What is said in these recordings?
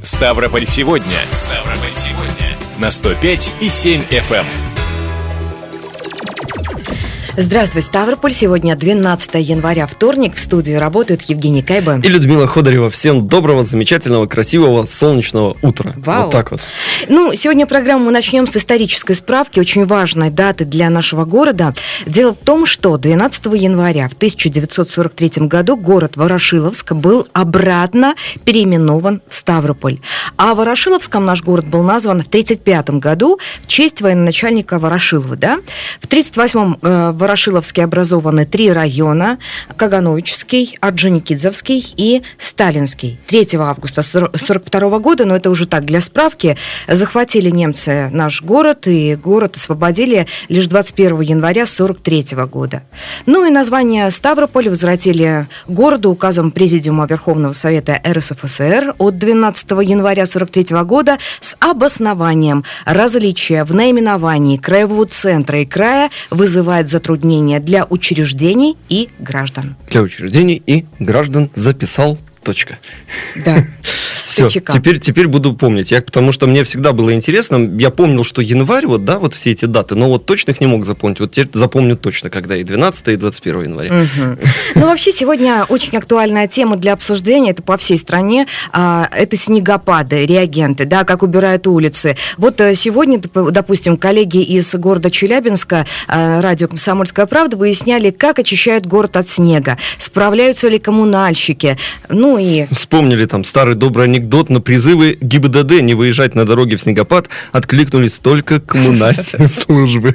Ставрополь сегодня. Ставрополь сегодня. На 105,7 FM. Здравствуй, Ставрополь. Сегодня 12 января, вторник. В студии работают Евгений Кайба и Людмила Ходорева. Всем доброго, замечательного, красивого, солнечного утра. Вау. Вот так вот. Сегодня программу мы начнем с исторической справки, очень важной даты для нашего города. Дело в том, что 12 января в 1943 году город Ворошиловск был обратно переименован в Ставрополь. А Ворошиловском наш город был назван в 1935 году в честь военачальника Ворошилова. Да? В 1938 в Ворошиловске образованы 3 района: Кагановический, Орджоникидзевский и Сталинский. 3 августа 1942 года, но это уже так, для справки, захватили немцы наш город, и город освободили лишь 21 января 1943 года. И название Ставрополь возвратили городу указом Президиума Верховного Совета РСФСР от 12 января 1943 года с обоснованием: различия в наименовании краевого центра и края вызывает затруднения для учреждений и граждан. Для учреждений и граждан записал. Точка. Да. Все, теперь буду помнить. Потому что мне всегда было интересно. Я помнил, что январь, вот все эти даты, но точно их не мог запомнить. Вот теперь запомню точно, когда и 12, и 21 января. Вообще, сегодня очень актуальная тема для обсуждения. Это по всей стране. Это снегопады, реагенты, да, как убирают улицы. Сегодня, допустим, коллеги из города Челябинска, радио «Комсомольская правда», выясняли, как очищают город от снега. Справляются ли коммунальщики. Вспомнили там старый добрый анекдот: на призывы ГИБДД не выезжать на дороге в снегопад откликнулись только коммунальные службы.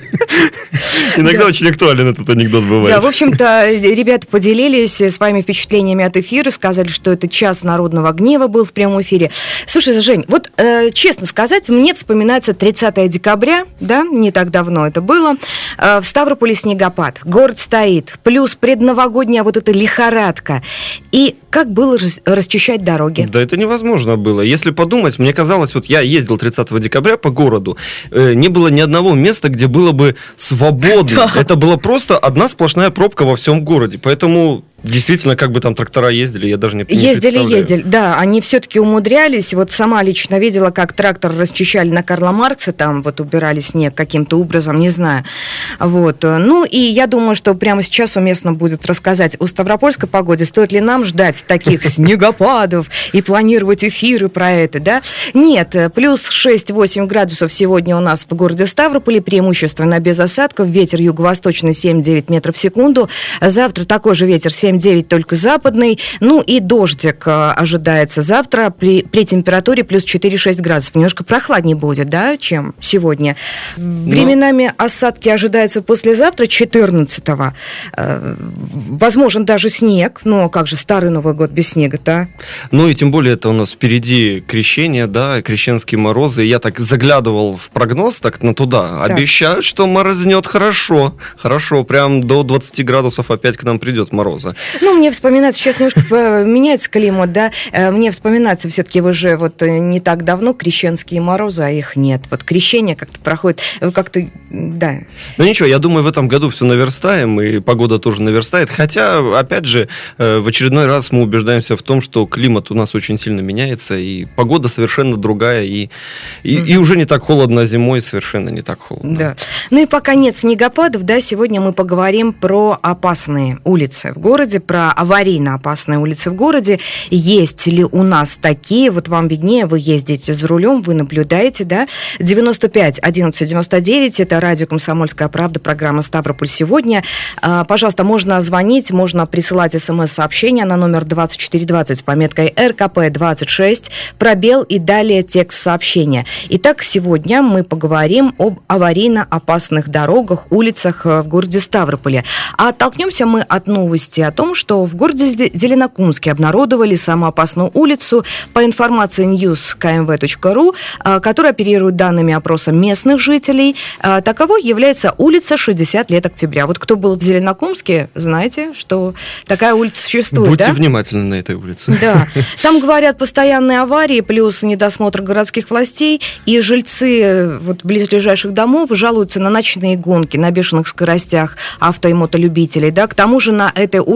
Иногда очень актуален этот анекдот бывает. Да, в общем-то, ребята поделились своими впечатлениями от эфира, сказали, что это час народного гнева был в прямом эфире. Слушай, Жень, честно сказать, мне вспоминается 30 декабря, да, не так давно это было, в Ставрополе снегопад, город стоит, плюс предновогодняя эта лихорадка. И как было расчищать дороги? Да это невозможно было. Если подумать, мне казалось, я ездил 30 декабря по городу, не было ни одного места, где было бы свободно. Да. Это была просто одна сплошная пробка во всем городе. Поэтому действительно, как бы там трактора ездили, я даже не представляю. Ездили, да, они все-таки умудрялись. Сама лично видела, как трактор расчищали на Карла Маркса, там убирали снег каким-то образом, не знаю. И я думаю, что прямо сейчас уместно будет рассказать о ставропольской погоде. Стоит ли нам ждать таких снегопадов и планировать эфиры про это, да? Нет, плюс 6-8 градусов сегодня у нас в городе Ставрополе, преимущественно без осадков, ветер юго-восточный 7-9 метров в секунду. Завтра такой же ветер 7-9, только западный. И дождик ожидается завтра при температуре плюс 4-6 градусов. Немножко прохладнее будет, да, чем сегодня. Временами осадки ожидаются послезавтра, 14-го. Возможен даже снег. Как же старый Новый год без снега-то? И тем более это у нас впереди крещение, да, крещенские морозы. Я так заглядывал в прогноз, туда. Так. Обещают, что морознет хорошо. Хорошо, прям до 20 градусов опять к нам придет мороза. Мне вспоминается, сейчас немножко меняется климат, да, мне вспоминается все-таки уже не так давно крещенские морозы, а их нет. Крещение как-то проходит, да. Ничего, я думаю, в этом году все наверстаем, и погода тоже наверстает, хотя, опять же, в очередной раз мы убеждаемся в том, что климат у нас очень сильно меняется, и погода совершенно другая, и уже не так холодно зимой, совершенно не так холодно. Да. И пока нет снегопадов, да, сегодня мы поговорим про опасные улицы в городе, про аварийно опасные улицы в городе. Есть ли у нас такие? Вам виднее, вы ездите за рулем, вы наблюдаете, да? 95 11 99, это радио «Комсомольская правда», программа «Ставрополь сегодня». Пожалуйста, можно звонить, можно присылать смс-сообщения на номер 2420 с пометкой РКП-26, пробел и далее текст сообщения. Итак, сегодня мы поговорим об аварийно опасных дорогах, улицах в городе Ставрополе. А оттолкнемся мы от новости о том, что в городе Зеленокумске обнародовали самую опасную улицу по информации news.kmv.ru, которая оперирует данными опроса местных жителей. Таковой является улица 60 лет октября. Кто был в Зеленокумске, знаете, что такая улица существует. Будьте внимательны на этой улице. Да. Там, говорят, постоянные аварии, плюс недосмотр городских властей, и жильцы близлежащих домов жалуются на ночные гонки, на бешеных скоростях авто- и мотолюбителей. Да? К тому же на этой улице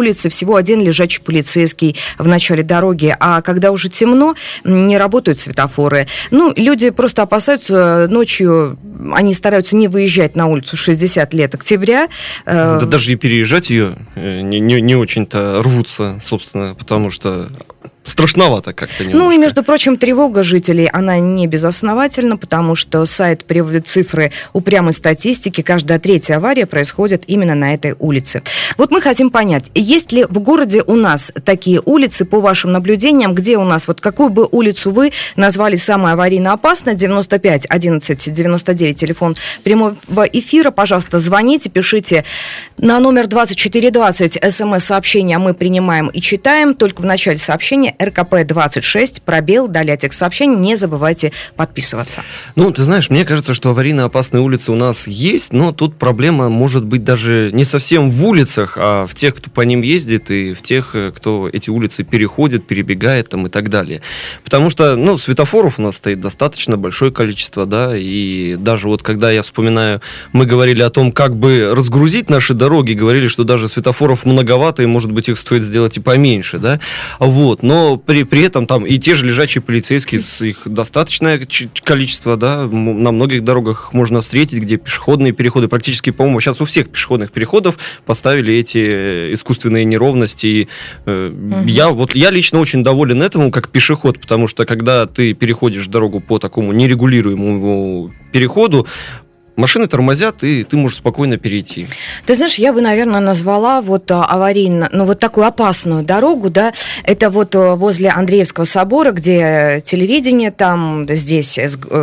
улице всего один лежачий полицейский в начале дороги, а когда уже темно, не работают светофоры. Ну, люди просто опасаются ночью, они стараются не выезжать на улицу 60 лет октября. Да даже и переезжать ее не очень-то рвутся, собственно, потому что страшновато как-то немножко. Ну и, между прочим, тревога жителей, она не безосновательна, потому что сайт приводит цифры упрямой статистики. Каждая третья авария происходит именно на этой улице. Вот мы хотим понять, есть ли в городе у нас такие улицы, по вашим наблюдениям, где у нас, вот какую бы улицу вы назвали самой аварийно опасной? 95 11 99, телефон прямого эфира. Пожалуйста, звоните, пишите на номер 2420 СМС-сообщения мы принимаем и читаем. Только в начале сообщения РКП-26, пробел, далее текст сообщений. Не забывайте подписываться. Ну, ты знаешь, мне кажется, что аварийно опасные улицы у нас есть, но тут проблема может быть даже не совсем в улицах, а в тех, кто по ним ездит, и в тех, кто эти улицы переходит, перебегает там и так далее. Потому что, ну, светофоров у нас стоит достаточно большое количество, да, и даже вот когда я вспоминаю, мы говорили о том, как бы разгрузить наши дороги, говорили, что даже светофоров многовато, и, может быть, их стоит сделать и поменьше, да, вот, но при этом там и те же лежачие полицейские, их достаточное количество, да, на многих дорогах можно встретить, где пешеходные переходы, практически, по-моему, сейчас у всех пешеходных переходов поставили эти искусственные неровности. И, я лично очень доволен этому как пешеход, потому что когда ты переходишь дорогу по такому нерегулируемому переходу, машины тормозят, и ты можешь спокойно перейти. Ты знаешь, я бы, наверное, назвала вот аварийно, ну, вот такую опасную дорогу, да, это вот возле Андреевского собора, где телевидение, там, здесь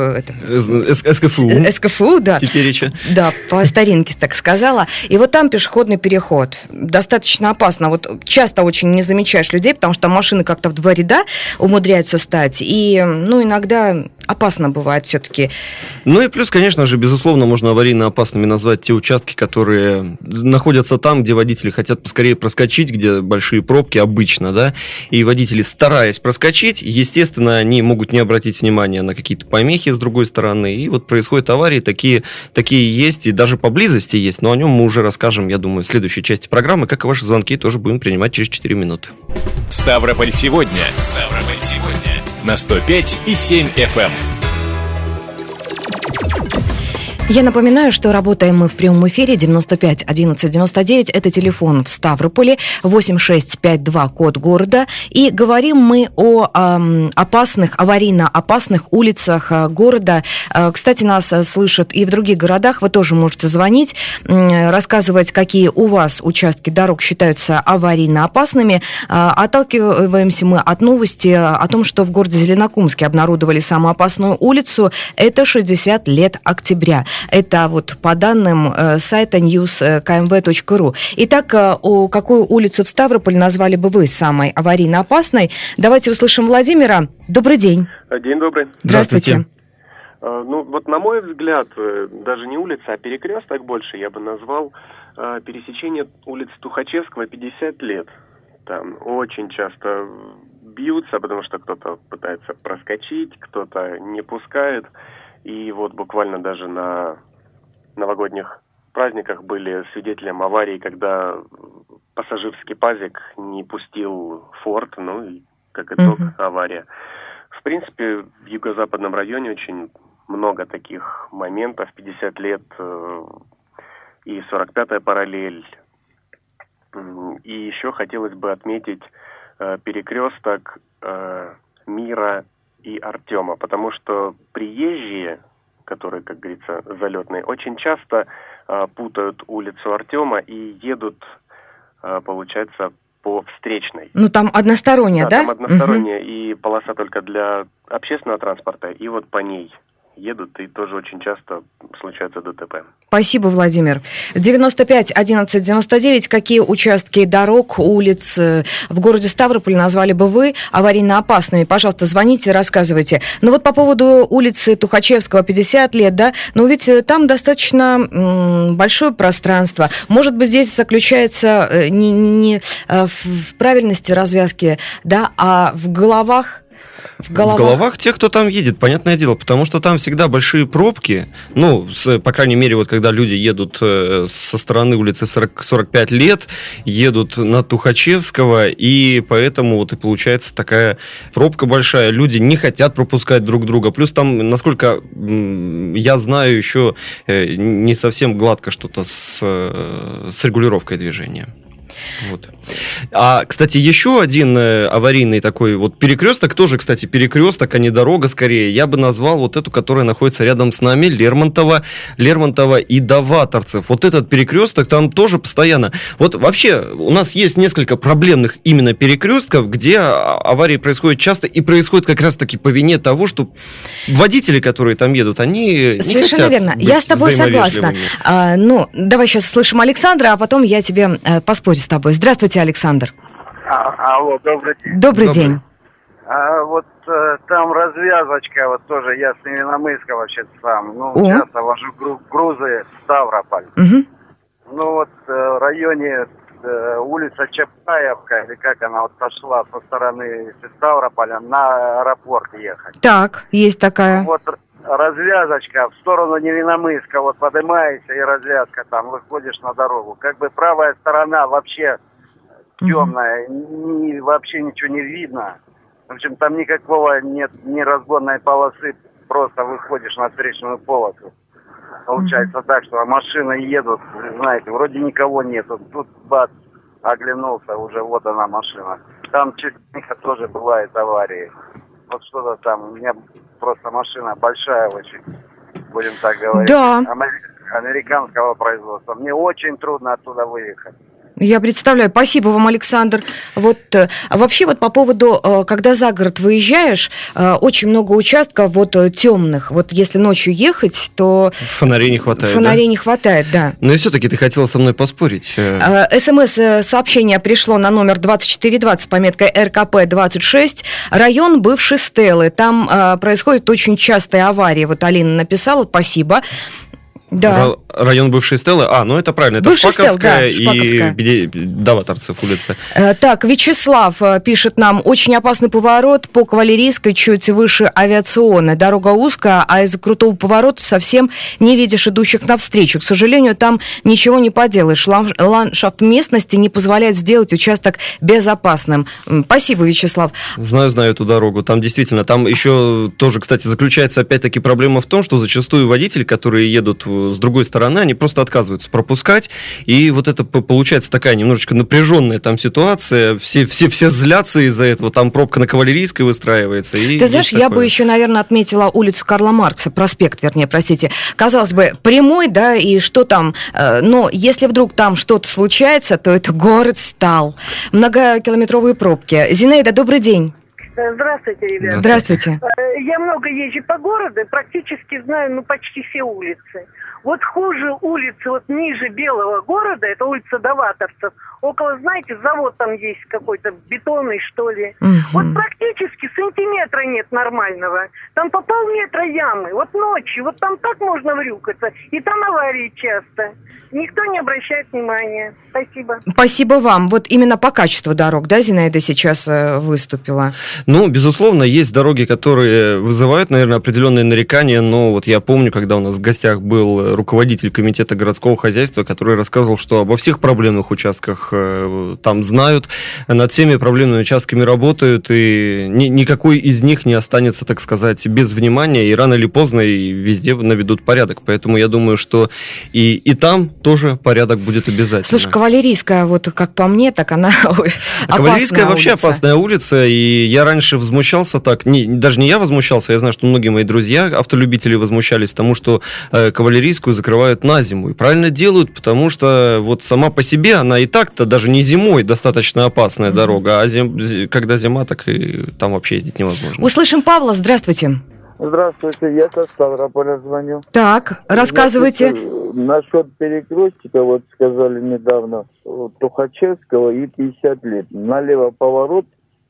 СКФУ, да. Теперь еще. Да, по старинке так сказала. И вот там пешеходный переход. Достаточно опасно. Вот часто очень не замечаешь людей, потому что там машины как-то в два ряда умудряются стать. И, ну, иногда опасно бывает все-таки. Ну и плюс, конечно же, безусловно, можно аварийно опасными назвать те участки, которые находятся там, где водители хотят поскорее проскочить, где большие пробки обычно, да, и водители, стараясь проскочить, естественно, они могут не обратить внимания на какие-то помехи с другой стороны, и вот происходят аварии, такие есть, и даже поблизости есть, но о нем мы уже расскажем, я думаю, в следующей части программы, как и ваши звонки тоже будем принимать через 4 минуты. Ставрополь сегодня. Ставрополь сегодня. На 105,7 FM. Я напоминаю, что работаем мы в прямом эфире 95 11 99. Это телефон в Ставрополе, 8652, код города. И говорим мы о опасных, аварийно опасных улицах города. Кстати, нас слышат и в других городах. Вы тоже можете звонить, рассказывать, какие у вас участки дорог считаются аварийно опасными. Отталкиваемся мы от новости о том, что в городе Зеленокумске обнародовали самую опасную улицу. Это 60 лет октября. Это вот по данным сайта news.kmv.ru. Итак, какую улицу в Ставрополе назвали бы вы самой аварийно опасной? Давайте услышим Владимира. Добрый день. День добрый. Здравствуйте. Ну, вот на мой взгляд, даже не улица, а перекресток больше я бы назвал пересечение улицы Тухачевского 50 лет. Там очень часто бьются, потому что кто-то пытается проскочить, кто-то не пускает. И вот буквально даже на новогодних праздниках были свидетелем аварии, когда пассажирский пазик не пустил Форд, ну и как итог авария. В принципе, в юго-западном районе очень много таких моментов, 50 лет и 45-я параллель. И еще хотелось бы отметить перекресток Мира и Артема, потому что приезжие, которые, как говорится, залетные, очень часто путают улицу Артема и едут, получается, по встречной. Ну, там односторонняя, да? Там односторонняя, и полоса только для общественного транспорта, и вот по ней едут, и тоже очень часто случается ДТП. Спасибо, Владимир. 95 11 99. Какие участки дорог, улиц в городе Ставрополь назвали бы вы аварийно опасными? Пожалуйста, звоните, рассказывайте. Ну вот по поводу улицы Тухачевского 50 лет, да, но ведь там достаточно большое пространство. Может быть, здесь заключается не в правильности развязки, да, а в головах В головах тех, кто там едет, понятное дело, потому что там всегда большие пробки, ну, по крайней мере, вот когда люди едут со стороны улицы 45 лет, едут на Тухачевского, и поэтому вот и получается такая пробка большая, люди не хотят пропускать друг друга, плюс там, насколько я знаю, еще не совсем гладко что-то с регулировкой движения. Вот. А, кстати, еще один аварийный такой вот перекресток, тоже, кстати, перекресток, а не дорога скорее, я бы назвал вот эту, которая находится рядом с нами, Лермонтова и Доваторцев. Вот этот перекресток там тоже постоянно. Вот вообще у нас есть несколько проблемных именно перекрестков, где аварии происходят часто и происходят как раз-таки по вине того, что водители, которые там едут, они не совершенно хотят верно. быть Я с тобой согласна. взаимовежливыми. Давай сейчас услышим Александра, а потом я тебе поспорю с тобой. Здравствуйте, Александр. Алло, добрый день. Добрый день. Вот там развязочка, вот тоже я с Невиномысска вообще сам. Часто вожу грузы в Ставрополь. Угу. В районе улица Чапаевка, или как она вот пошла со стороны Ставрополя на аэропорт ехать. Так, есть такая. Вот развязочка в сторону Невиномысска, вот поднимаешься и развязка там, выходишь на дорогу. Как бы правая сторона вообще темная, вообще ничего не видно. В общем, там никакого нет ни разгонной полосы, просто выходишь на встречную полосу. Получается так, что машины едут, знаете, вроде никого нету. Тут бац, оглянулся, уже вот она машина. Там частенько тоже бывают аварии. Вот что-то там, у меня просто машина большая очень, будем так говорить. Да. Американского производства. Мне очень трудно оттуда выехать. Я представляю. Спасибо вам, Александр. Вообще по поводу, когда за город выезжаешь, очень много участков темных. Вот если ночью ехать, то... Фонарей не хватает, не хватает, да. Но и все-таки ты хотела со мной поспорить. СМС-сообщение пришло на номер 2420 с пометкой РКП-26. Район бывшей Стеллы. Там происходят очень частые аварии. Вот Алина написала, спасибо. Да. Район бывшей Стеллы. Это правильно. Это бывшая Шпаковская, Шпаковская и Доваторцев улица. Так, Вячеслав пишет нам: очень опасный поворот по Кавалерийской, чуть выше Авиационной. Дорога узкая, а из-за крутого поворота совсем не видишь идущих навстречу. К сожалению, там ничего не поделаешь. Ландшафт местности не позволяет сделать участок безопасным. Спасибо, Вячеслав. Знаю эту дорогу. Там действительно, там еще тоже, кстати, заключается опять-таки проблема в том, что зачастую водители, которые едут с другой стороны, они просто отказываются пропускать, и вот это получается такая немножечко напряженная там ситуация, все злятся из-за этого, там пробка на Кавалерийской выстраивается. Ты знаешь, я бы еще, наверное, отметила улицу Карла Маркса, проспект, простите. Казалось бы, прямой, да, и что там, но если вдруг там что-то случается, то это город стал. Многокилометровые пробки. Зинаида, добрый день. Здравствуйте, ребята. Здравствуйте. Я много езжу по городу, практически знаю, почти все улицы. Вот хуже улицы, ниже Белого города, это улица Доваторцев, около, знаете, завод там есть какой-то бетонный, что ли. Вот практически сантиметра нет нормального. Там по полметра ямы. Ночью, там так можно врюкаться. И там аварии часто. Никто не обращает внимания. Спасибо. Спасибо вам. Именно по качеству дорог, да, Зинаида сейчас выступила? Безусловно, есть дороги, которые вызывают, наверное, определенные нарекания, но я помню, когда у нас в гостях был руководитель комитета городского хозяйства, который рассказывал, что обо всех проблемных участках там знают, над всеми проблемными участками работают, и никакой из них не останется, так сказать, без внимания, и рано или поздно и везде наведут порядок. Поэтому я думаю, что и там тоже порядок будет обязательно. Слушай, Кавалерийская, как по мне, так она опасная. Кавалерийская вообще опасная улица, и я раньше возмущался так, даже не я возмущался, я знаю, что многие мои друзья, автолюбители, возмущались тому, что Кавалерийскую закрывают на зиму. И правильно делают, потому что сама по себе она и так-то даже не зимой достаточно опасная дорога, а когда зима, так и там вообще ездить невозможно. Услышим Павла, здравствуйте. Здравствуйте, я со Ставрополя звоню. Так, рассказывайте. Насчет перекрестика, сказали недавно, Тухачевского и 50 лет. Налево поворот,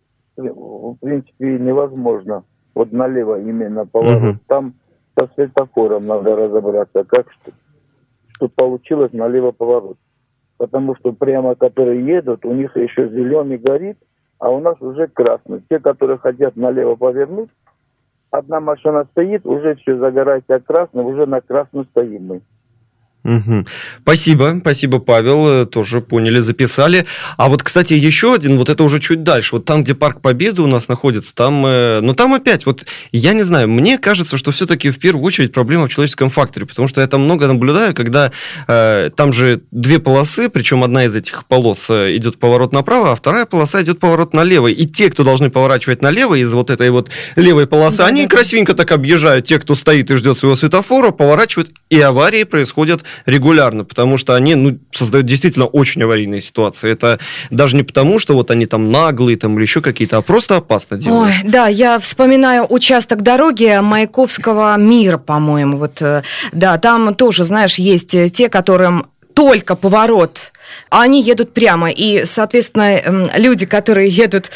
в принципе, невозможно. Налево именно поворот. Там со светофором надо разобраться, как что получилось налево поворот. Потому что прямо, которые едут, у них еще зеленый горит, а у нас уже красный. Те, которые хотят налево повернуть, одна машина стоит, уже все загорается красным, уже на красном стоим мы. Угу. Спасибо, Павел, тоже поняли, записали. А вот, кстати, еще один, вот это уже чуть дальше, вот там, где Парк Победы у нас находится, там, ну там опять, вот я не знаю, мне кажется, что все-таки в первую очередь проблема в человеческом факторе, потому что я там много наблюдаю, когда там же две полосы, причем одна из этих полос идет поворот направо, а вторая полоса идет поворот налево, и те, кто должны поворачивать налево из вот этой вот левой полосы, они красивенько так объезжают, те, кто стоит и ждет своего светофора, поворачивают, и аварии происходят регулярно, потому что они, создают действительно очень аварийные ситуации. Это даже не потому, что вот они там наглые там, или еще какие-то, а просто опасно делают. Ой, да, я вспоминаю участок дороги Маяковского мира, по-моему. Вот, да, там тоже, знаешь, есть те, которым только поворот, а они едут прямо. И, соответственно, люди, которые едут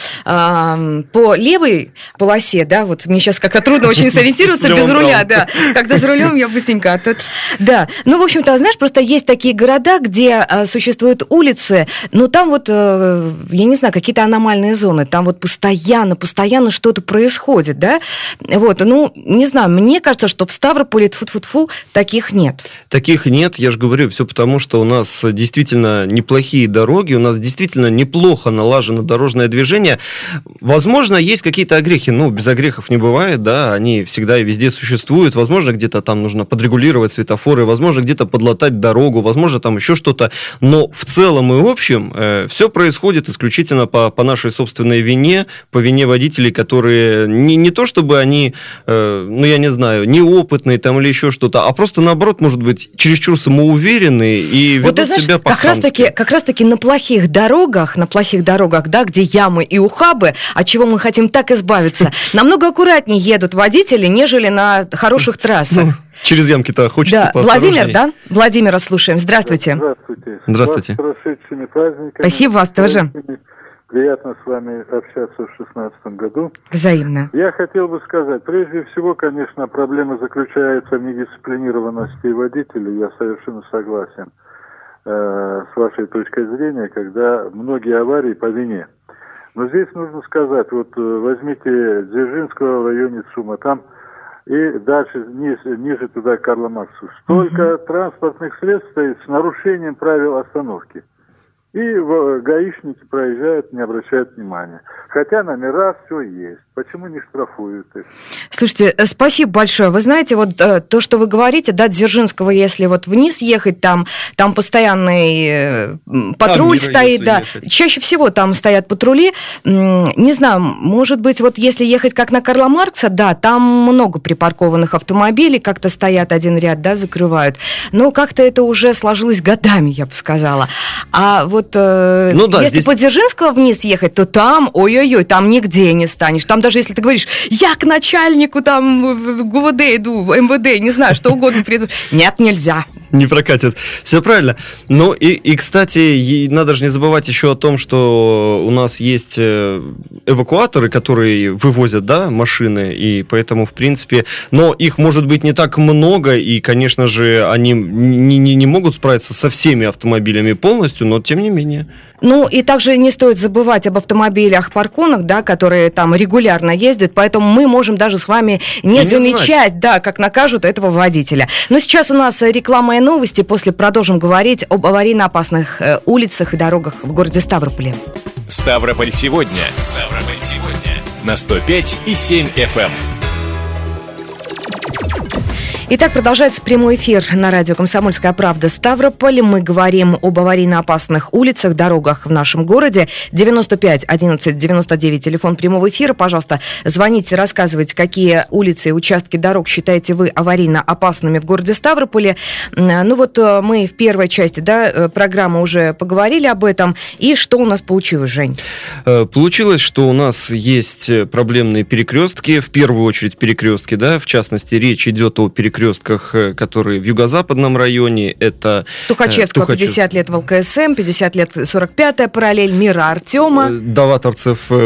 по левой полосе, да, вот мне сейчас как-то трудно очень сориентироваться без руля, да, когда за рулем я быстренько. Да, ну, в общем-то, знаешь, просто есть такие города, где существуют улицы, но там вот, я не знаю, какие-то аномальные зоны, там вот постоянно что-то происходит, да, вот, ну, не знаю, мне кажется, что в Ставрополе, тьфу-тьфу-тьфу, таких нет. Таких нет, я же говорю, все потому, что у нас действительно неплохие дороги, у нас действительно неплохо налажено дорожное движение. Возможно, есть какие-то огрехи, без огрехов не бывает, да, они всегда и везде существуют. Возможно, где-то там нужно подрегулировать светофоры, возможно, где-то подлатать дорогу, возможно, там еще что-то. Но в целом и в общем все происходит исключительно по нашей собственной вине, по вине водителей, которые не то чтобы они, я не знаю, неопытные там или еще что-то, а просто наоборот, может быть, чересчур самоуверенные и ведут себя по-хамски. Как раз-таки на плохих дорогах, да, где ямы и ухабы, от чего мы хотим так избавиться, намного аккуратнее едут водители, нежели на хороших трассах. Через ямки-то хочется поосторожнее. Владимир, да? Владимира слушаем. Здравствуйте. Здравствуйте. Вас с прошедшими праздниками. Спасибо, вас тоже. Приятно с вами общаться в 2016 году. Взаимно. Я хотел бы сказать, прежде всего, конечно, проблема заключается в недисциплинированности водителей. Я совершенно согласен с вашей точкой зрения, когда многие аварии по вине. Но здесь нужно сказать, вот возьмите Дзержинского в районе ЦУМа, там и дальше, ниже туда Карла Маркса, столько транспортных средств стоит с нарушением правил остановки. И гаишники проезжают, не обращают внимания. Хотя номера все есть. Почему не штрафуют их? Слушайте, спасибо большое. Вы знаете, вот то, что вы говорите, да, Дзержинского, если вот вниз ехать, там постоянный патруль стоит, да. Ехать. Чаще всего там стоят патрули. Не знаю, может быть, вот если ехать как на Карла Маркса, да, там много припаркованных автомобилей, как-то стоят один ряд, да, закрывают. Но как-то это уже сложилось годами, я бы сказала. А вот если здесь... по Дзержинского вниз ехать, то там, ой-ой-ой, там нигде не станешь. Там даже если ты говоришь, я к начальнику там в ГУВД иду, в МВД, не знаю, что угодно приду. Нет, нельзя. Не прокатит. Все правильно. Ну и, кстати, надо же не забывать еще о том, что у нас есть эвакуаторы, которые вывозят, да, машины, и поэтому, в принципе, но их может быть не так много, и, конечно же, они не могут справиться со всеми автомобилями полностью, но тем не менее. Ну, и также не стоит забывать об автомобилях-парконах, да, которые там регулярно ездят, поэтому мы можем даже с вами не замечать, да, как накажут этого водителя. Но сейчас у нас реклама и новости, после продолжим говорить об аварийно-опасных улицах и дорогах в городе Ставрополе. Ставрополь сегодня. На 105,7 FM. Итак, продолжается прямой эфир на радио «Комсомольская правда» Ставрополь. Мы говорим об аварийно-опасных улицах, дорогах в нашем городе. 95 11 99, телефон прямого эфира. Пожалуйста, звоните, рассказывайте, какие улицы и участки дорог считаете вы аварийно опасными в городе Ставрополе. Ну вот мы в первой части, да, программы уже поговорили об этом. И что у нас получилось, Жень? Получилось, что у нас есть проблемные перекрестки, в первую очередь перекрестки, да, в частности, речь идет о перекрестках, которые в юго-западном районе, это Тухачевского, 50 лет в ЛКСМ, 50 лет 45-я параллель, Мира Артема. Даваторцев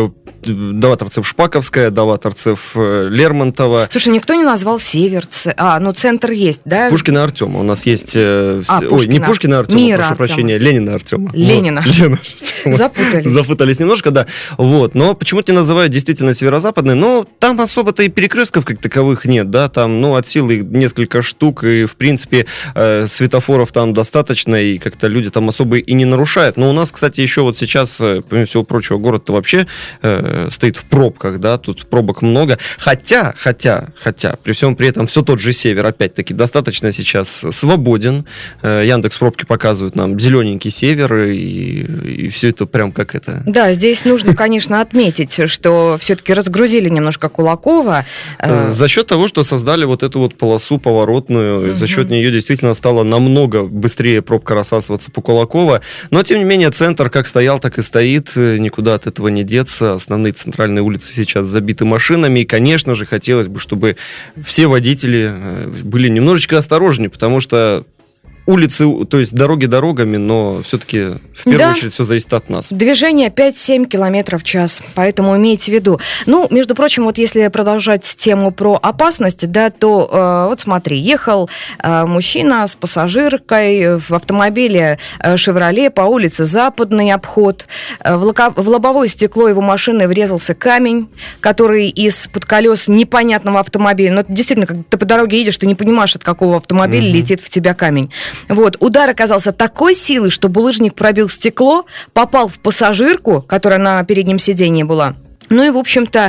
Даваторцев-Шпаковская, Даваторцев-Лермонтова. Слушай, никто не назвал Северцы. Центр есть, да? Пушкина-Артема. У нас есть... Пушкина. Не Пушкина-Артема, Мира прошу Артема. прощения, Ленина-Артема. Ленина. Запутались. Запутались немножко, да. Но почему-то не называют действительно северо-западной. Но там особо-то и перекрестков как таковых нет, да. Там, от силы несколько штук, и, в принципе, светофоров там достаточно, и как-то люди там особо и не нарушают. Но у нас, кстати, еще вот сейчас, помимо всего прочего, город-то вообще стоит в пробках, да. Тут пробок много. Хотя, при всем при этом все тот же север, опять-таки, достаточно сейчас свободен. Яндекс.Пробки показывают нам зелененький север, и все это прям как это... Да, здесь нужно, конечно, отметить, что все-таки разгрузили немножко Кулакова. За счет того, что создали вот эту вот полосу поворотную, за счет нее действительно стало намного быстрее пробка рассасываться по Кулакова. Но, тем не менее, центр как стоял, так и стоит. Никуда от этого не деться. Основные центральные улицы сейчас забиты машинами. И, конечно же, хотелось бы, чтобы все водители были немножечко осторожнее, потому что улицы, то есть дороги дорогами, но все-таки в первую очередь все зависит от нас. Движение 5-7 км в час, поэтому имейте в виду. Между прочим, вот если продолжать тему про опасность, да, то вот смотри, ехал мужчина с пассажиркой в автомобиле «Шевроле» по улице Западный обход. В лобовое стекло его машины врезался камень, который из-под колес непонятного автомобиля. Это действительно, когда ты по дороге едешь, ты не понимаешь, от какого автомобиля летит в тебя камень. Удар оказался такой силы, что булыжник пробил стекло, попал в пассажирку, которая на переднем сиденье была. И, в общем-то,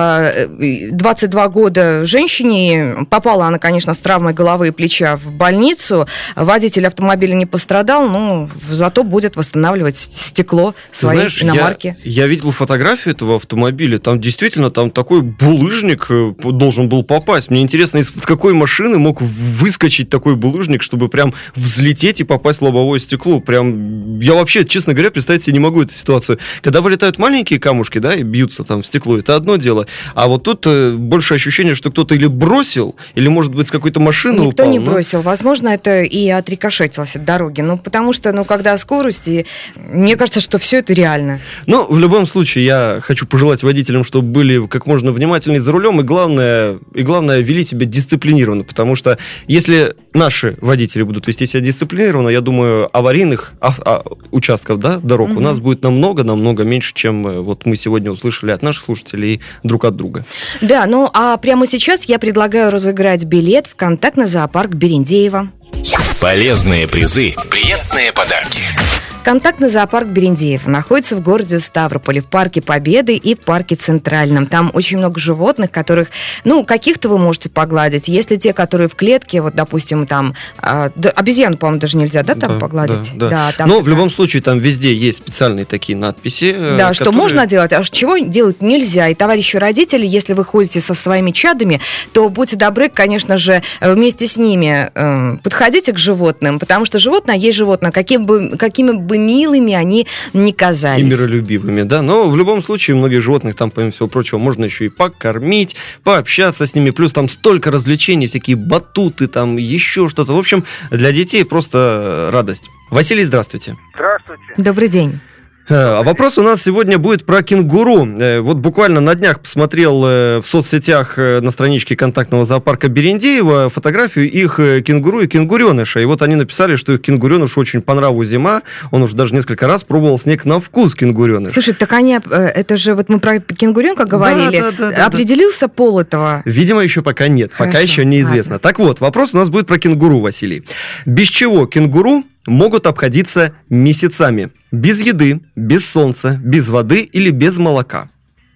22 года женщине, попала она, конечно, с травмой головы и плеча в больницу, водитель автомобиля не пострадал, но зато будет восстанавливать стекло своей иномарки. Я видел фотографию этого автомобиля, там действительно такой булыжник должен был попасть. Мне интересно, из какой машины мог выскочить такой булыжник, чтобы прям взлететь и попасть в лобовое стекло. Прям, я вообще, честно говоря, представить себе не могу эту ситуацию. Когда вылетают маленькие камушки, да, и бьются там в стекло, это одно дело. А вот тут больше ощущение, что кто-то или бросил, или, может быть, с какой-то машины Никто упал. не бросил. Возможно, это и отрикошетилось от дороги. Потому что, когда скорость, и мне кажется, что все это реально. В любом случае, я хочу пожелать водителям, чтобы были как можно внимательнее за рулем, и главное, вели себя дисциплинированно, потому что если наши водители будут вести себя дисциплинированно, я думаю, аварийных участков, да, дорог у нас будет намного меньше, чем вот мы сегодня услышали от наших слушателей друг от друга. Да, а прямо сейчас я предлагаю разыграть билет в контактный зоопарк Берендеева. Полезные призы, приятные подарки. Контактный зоопарк Берендеева находится в городе Ставрополе, в парке Победы и в парке Центральном. Там очень много животных, которых, каких-то вы можете погладить. Если те, которые в клетке, вот, допустим, там, обезьяну, по-моему, даже нельзя, да, там погладить? Да. Но в любом случае там везде есть специальные такие надписи. Да, что можно делать, а чего делать нельзя. И, товарищи родители, если вы ходите со своими чадами, то будьте добры, конечно же, вместе с ними подходите к животным, потому что животное есть животное, какими бы милыми они не казались. И миролюбивыми, да. Но в любом случае многих животных там, помимо всего прочего, можно еще и покормить, пообщаться с ними. Плюс там столько развлечений, всякие батуты, там еще что-то. В общем, для детей просто радость. Василий, здравствуйте. Здравствуйте. Добрый день. Вопрос у нас сегодня будет про кенгуру. Вот буквально на днях посмотрел в соцсетях на страничке контактного зоопарка Берендеева фотографию их кенгуру и кенгуреныша. И вот они написали, что их кенгуренышу очень по нраву зима. Он уже даже несколько раз пробовал снег на вкус, кенгуреныш. Слушай, так это же вот мы про кенгуренка говорили. Да. Определился пол этого? Видимо, еще пока нет. Хорошо, пока еще неизвестно. Ладно. Так вот, вопрос у нас будет про кенгуру, Василий. Без чего кенгуру могут обходиться месяцами? Без еды, без солнца, без воды или без молока?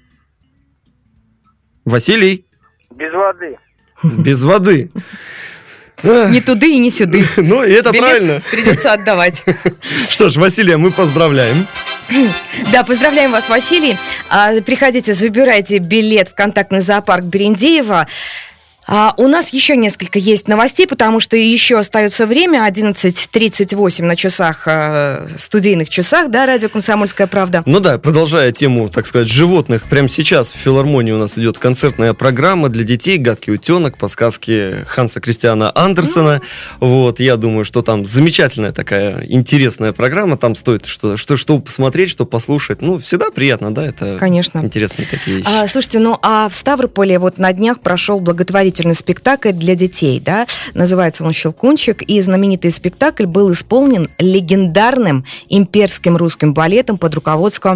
Василий? Без воды. Без воды. Не туды и не сюды. Ну, и это билет правильно. Придется отдавать. Что ж, Василия, мы поздравляем. Да, поздравляем вас, Василий. Приходите, забирайте билет в контактный зоопарк Берендеева. У нас еще несколько есть новостей, потому что еще остается время, 11:38 на часах, студийных часах, да, радио «Комсомольская правда». Ну да, продолжая тему, так сказать, животных, прямо сейчас в филармонии у нас идет концертная программа для детей «Гадкий утенок» по сказке Ханса Кристиана Андерсена. Вот, я думаю, что там замечательная такая интересная программа, там стоит что посмотреть, что послушать. Ну, всегда приятно, да, это конечно. Интересные такие вещи. Слушайте, в Ставрополе вот на днях прошел благотворительный спектакль для детей, да, называется он «Щелкунчик», и знаменитый спектакль был исполнен легендарным имперским русским балетом под руководством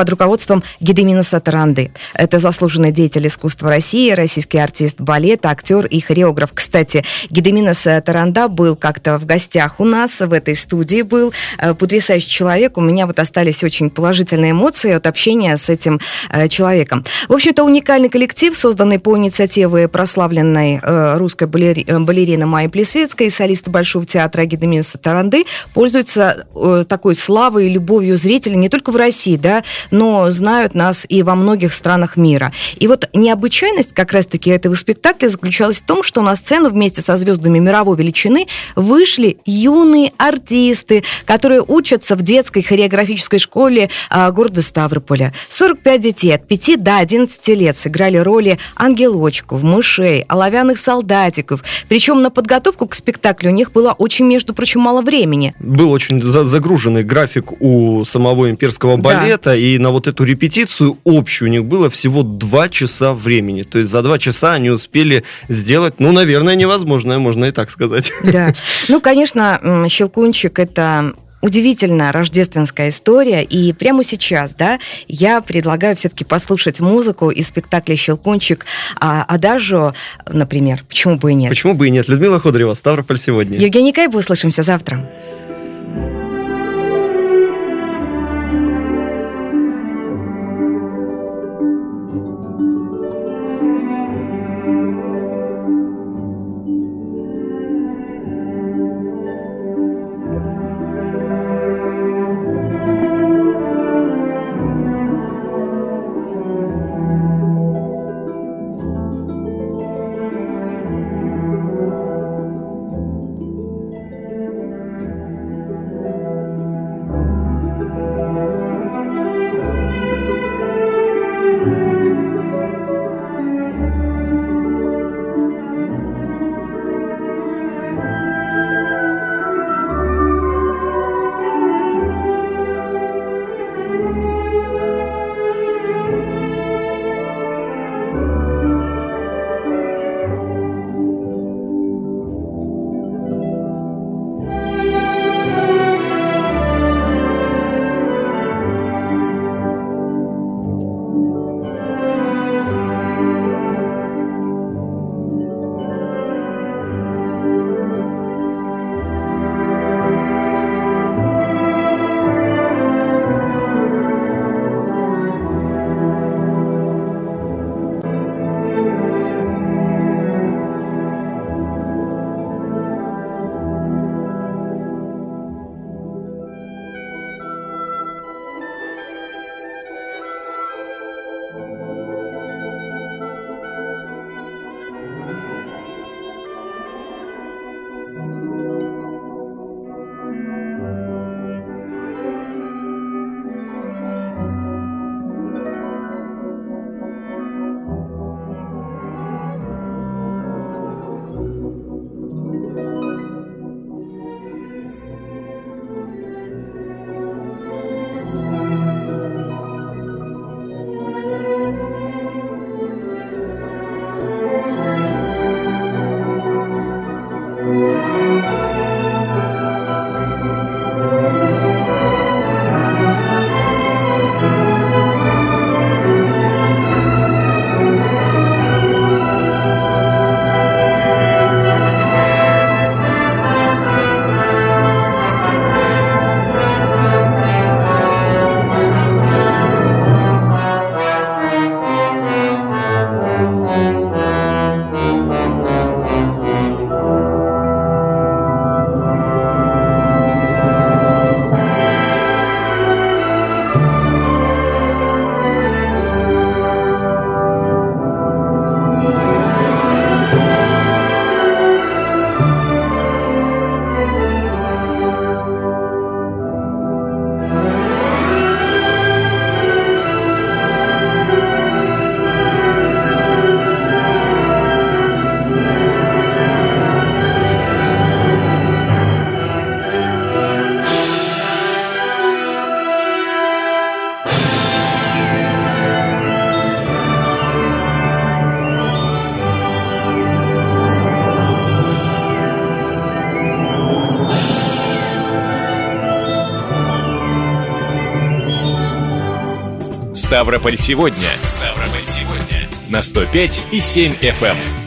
Гедемина Сатаранды. Это заслуженный деятель искусства России, российский артист балета, актер и хореограф. Кстати, Гедемина Сатаранда был как-то в гостях у нас, в этой студии был, потрясающий человек, у меня вот остались очень положительные эмоции от общения с этим человеком. В общем-то, уникальный коллектив, созданный по инициативе прославленной русской балерины Майи Плисецкой и солиста Большого театра Гедемина Сатаранды, пользуются такой славой и любовью зрителей не только в России, да, но знают нас и во многих странах мира. И вот необычайность как раз-таки этого спектакля заключалась в том, что на сцену вместе со звездами мировой величины вышли юные артисты, которые учатся в детской хореографической школе города Ставрополя. 45 детей от 5 до 11 лет сыграли роли ангелочков, мышей, оловянных солдатиков. Причем на подготовку к спектаклю у них было очень, между прочим, мало времени. Был очень загруженный график у самого имперского балета, да. И на вот эту репетицию общую у них было всего 2 часа времени. То есть за 2 часа они успели сделать, наверное, невозможное, можно и так сказать. Да. Конечно, «Щелкунчик» — это удивительная рождественская история, и прямо сейчас, да, я предлагаю все-таки послушать музыку из спектакля «Щелкунчик», «Адажио», например. Почему бы и нет? Почему бы и нет? Людмила Ходорева, «Ставрополь сегодня». Евгений Кайба, услышимся завтра. Ставрополь сегодня. На 105,7 FM.